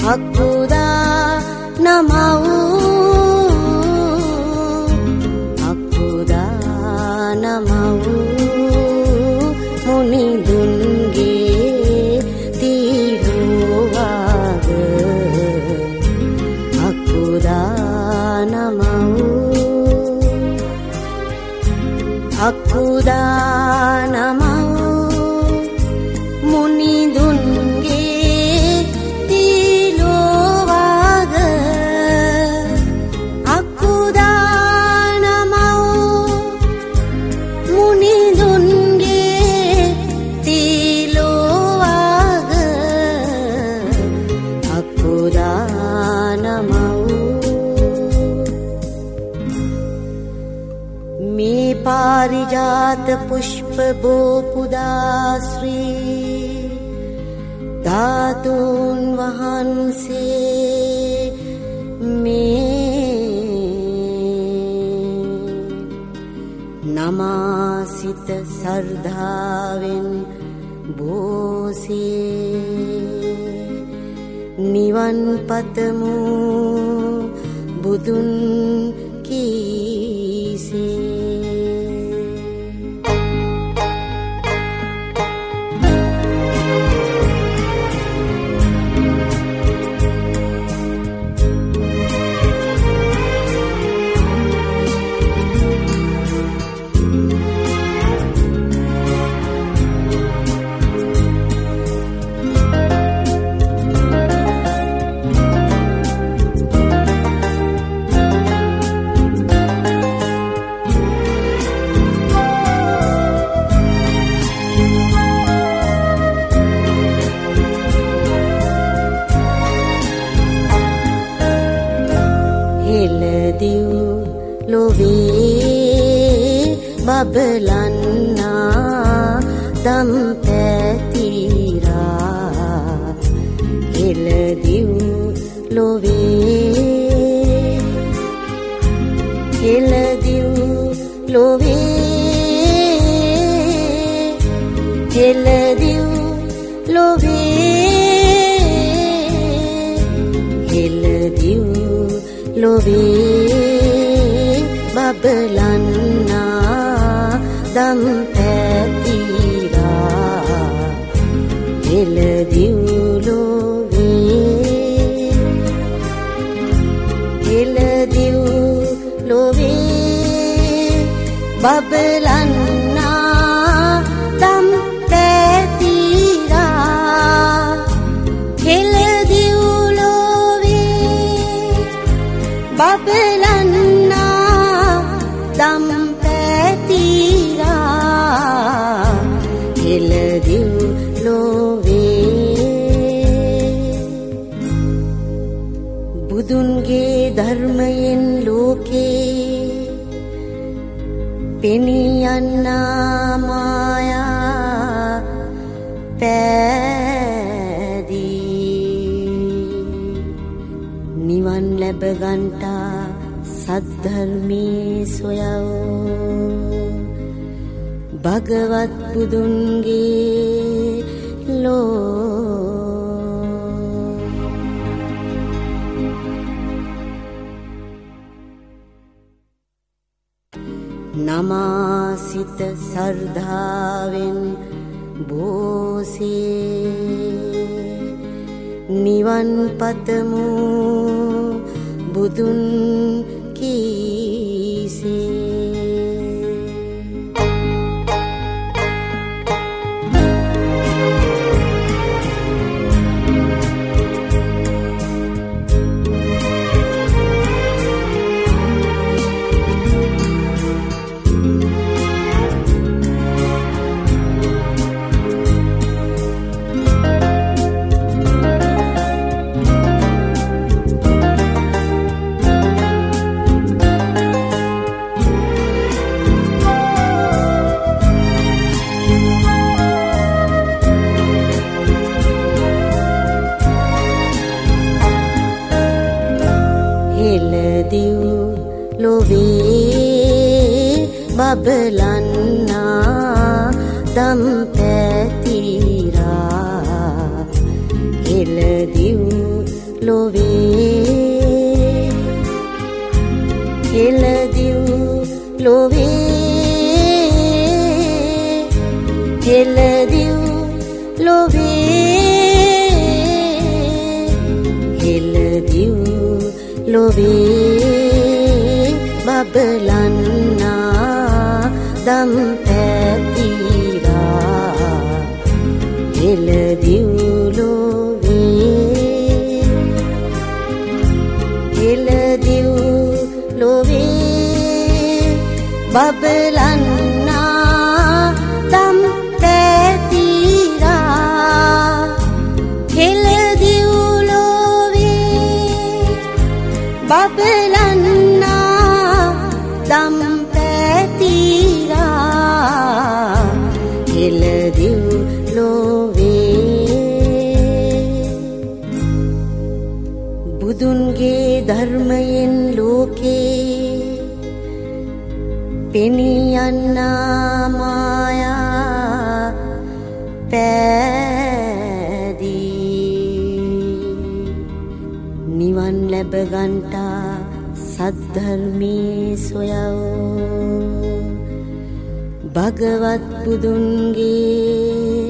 අකුදා නමව් අකුදා නමව් මුනිදුන්ගේ තිරුවාග අකුදා නමව් අකුදා නමව් මුනිදුන්ගේ තිරුවාග අකුදා නමව් මුනිදුන්ගේ තිරුවාග අකුදා නමව් මේ පාරිජාත පුෂ්ප බෝපුදාශ්‍රී ධාතුන් වහන්සේ මේ නමාසිත සර්ධාවෙන් බෝසේ නිවන් පතමු බුදුන් කීසේ බබලන්නා දම් පැතිරා හෙළදිව් ලොවේ හෙළදිව් ලොවේ හෙළදිව් ලොවේ හෙළදිව් ලොවේ බබලන්නා දම් පැතිරා හෙළදිව් ලොවේ හෙළදිව් ලොවේ බබලන්නා දම් පැතිරා හෙළදිව් ලොවේ බබලන්නා දම් පැතිරා හෙළදිව් ලොවේ බුදුන්ගේ ධර්මයෙන් ලෝකේ පෙනී යන්නා මායා පෑදී නිවන් ලැබ ගන්ටා සද්ධර්මී සොයව භගවත් බුදුන්ගේ ලෝ නමාසිත සර්ධාවෙන් බෝසේ නිවන් පතමු බුදුන් කීසේ හෙළදිව් ලොවේ බබලන්නා දම් පැතිරා හෙළදිව් ලොවේ හෙළදිව් ලොවේ හෙළදිව් ලොවේ හෙළදිව් ලොවේ බබලන්නා දම් පැතිරා හෙළදිව් ලොවේ හෙළදිව් ලොවේ බබලන්නා දම් පැතිරා හෙළදිව් ලොවේ බබලන්නා දම් පැතිරා හෙළදිව් බුදුන්ගේ ධර්මයෙන් ලෝකේ පෙනී යන්නා මායා පෑදී නිවන් ලැබ ගන්ටා සද්ධර්මී සොයවෝ භගවත් බුදුන්ගේ